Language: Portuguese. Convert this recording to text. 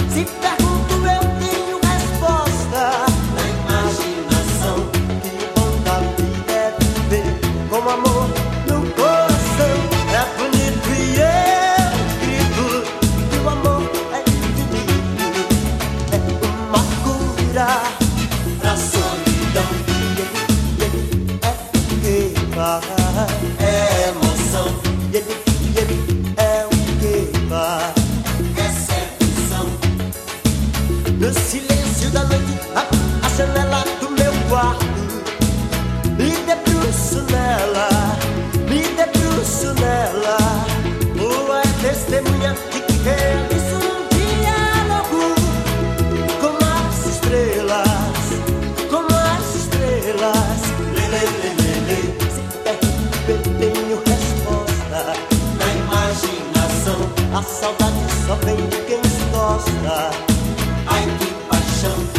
Se pergunto, eu tenho resposta. Na imaginação, que o bom da vida é viver com amor no coração. É bonito e eu grito que o amor é infinito. É uma cura pra solidão. Ele é emoção. Ele é o que vai. É sedução. No silêncio da noite, a janela do meu quarto, me debruço nela, me debruço nela. Lua é testemunha de que realizo um diálogo com as estrelas, com as estrelas. Lê, lê, lê, lê, lê. Se pergunto, eu tenho resposta. Na imaginação, a saudade só vem de quem se gosta. Ai, que paixão.